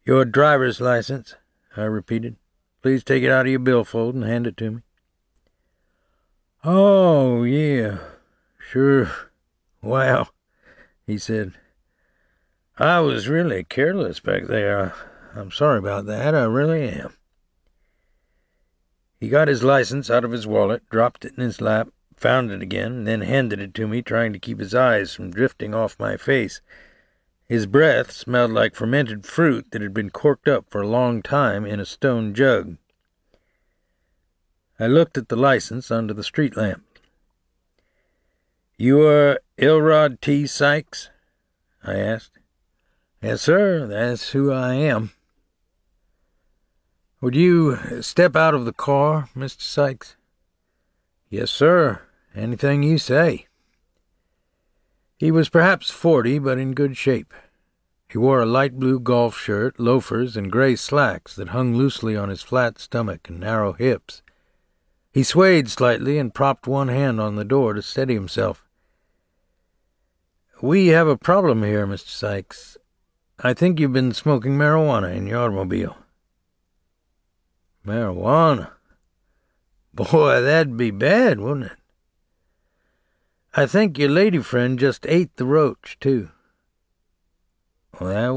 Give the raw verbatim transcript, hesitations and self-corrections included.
"Your driver's license," I repeated. "Please take it out of your billfold and hand it to me." "Oh, yeah, sure. Well," he said, "I was really careless back there. I'm sorry about that, I really am." He got his license out of his wallet, dropped it in his lap, found it again, then handed it to me, trying to keep his eyes from drifting off my face. His breath smelled like fermented fruit that had been corked up for a long time in a stone jug. I looked at the license under the street lamp. "You are Elrod T. Sykes?" I asked. "Yes, sir, that's who I am." "Would you step out of the car, Mister Sykes?" "Yes, sir. Anything you say." He was perhaps forty, but in good shape. He wore a light blue golf shirt, loafers, and gray slacks that hung loosely on his flat stomach and narrow hips. He swayed slightly and propped one hand on the door to steady himself. "We have a problem here, Mister Sykes. I think you've been smoking marijuana in your automobile." "Marijuana? Boy, that'd be bad, wouldn't it?" "I think your lady friend just ate the roach, too." "Well, that